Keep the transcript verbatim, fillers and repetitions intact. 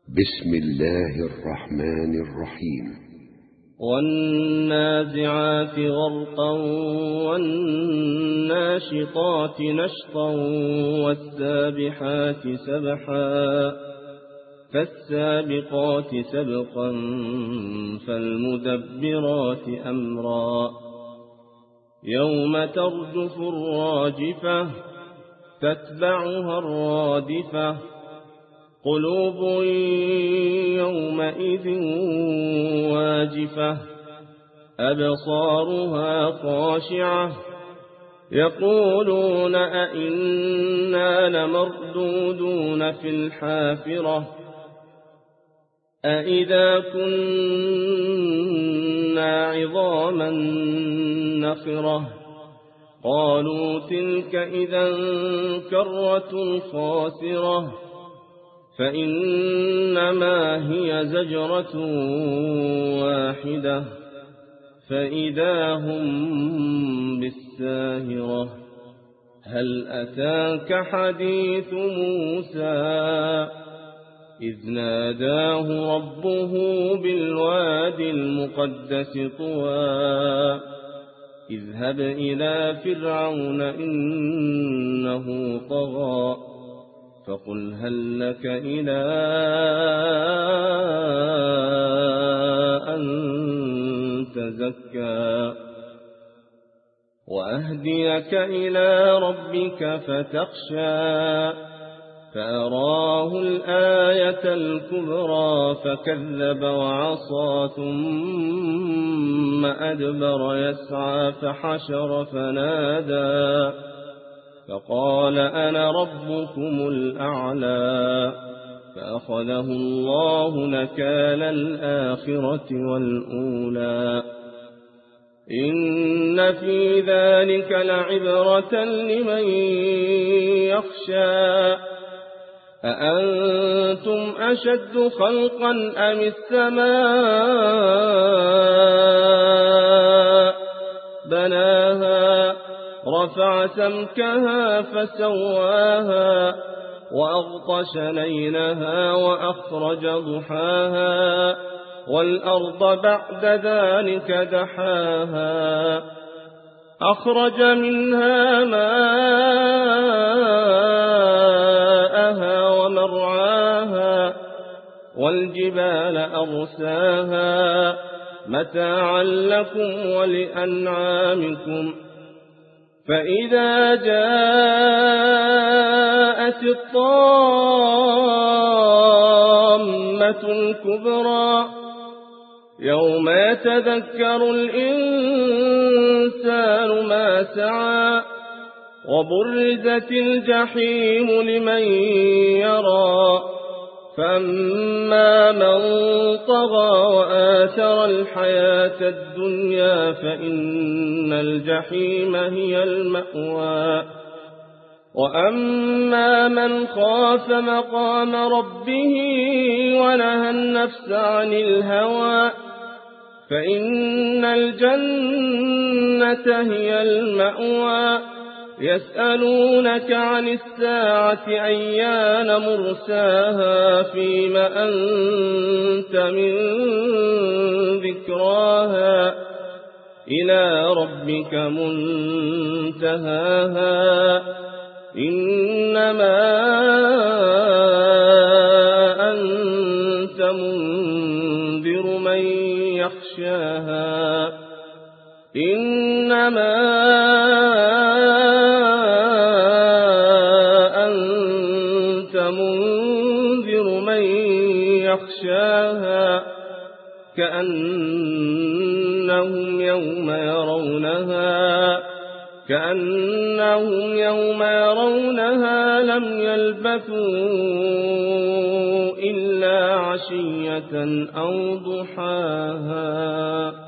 بسم الله الرحمن الرحيم. والنازعات غرقا والناشطات نشطا والسابحات سبحا فالسابقات سبقا فالمدبرات أمرا يوم ترجف الراجفة تتبعها الرادفة قلوب يومئذ واجفة أبصارها خاشعة يقولون أئنا لمردودون في الحافرة أئذا كنا عظاما نخرة قالوا تلك إذا كرة خاسرة فإنما هي زجرة واحدة فإذا هم بالساهرة هل أتاك حديث موسى إذ ناداه ربه بالواد المقدس طوى اذهب إلى فرعون إنه طغى فقل هل لك إلى أن تزكى وأهديك إلى ربك فتخشى فأراه الآية الكبرى فكذب وعصى ثم أدبر يسعى فحشر فنادى فقال أنا ربكم الأعلى فأخذه الله نكال الآخرة والأولى إن في ذلك لعبرة لمن يخشى أأنتم أشد خلقا أم السماء بناها رفع سمكها فسواها وأغطش ليلها وأخرج ضحاها والأرض بعد ذلك دحاها أخرج منها ماءها ومرعاها والجبال أرساها متاعا لكم ولأنعامكم فإذا جاءت الطامة الكبرى يوم يتذكر الإنسان ما سعى وبرزت الجحيم لمن يرى فأما من طغى وآثر الحياة الدنيا فإن الجحيم هي المأوى وأما من خاف مقام ربه ونهى النفس عن الهوى فإن الجنة هي المأوى يسألونك عن الساعة أيان مرساها فيم أنت من ذكراها إلى ربك منتهاها إنما أنت منذر من يخشاها إنما أنت منذر من يخشاها كأنهم يوم يرونها كأنهم يوم يرونها لم يلبثوا إلا عشية أو ضحاها.